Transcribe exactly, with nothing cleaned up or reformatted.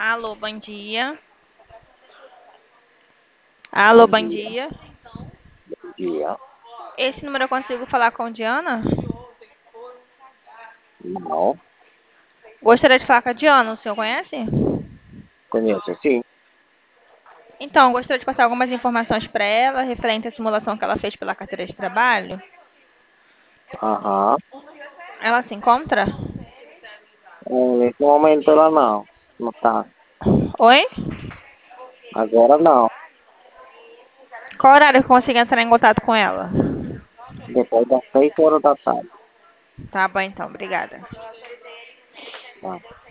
Alô, bom dia. Alô, Bom bom dia, dia. bom dia. Esse número eu consigo falar com Diana? Não, Gostaria de falar com a Diana, o senhor conhece? conheço sim. Então, eu gostaria de passar algumas informações para ela, referente à simulação que ela fez pela carteira de trabalho. Aham. Ela se encontra? Hum, Nesse momento ela não. Não tá. Oi? Agora não. Qual horário que eu consigo entrar em contato com ela? Depois das seis horas da tarde. Tá bom, então, obrigada. Tá.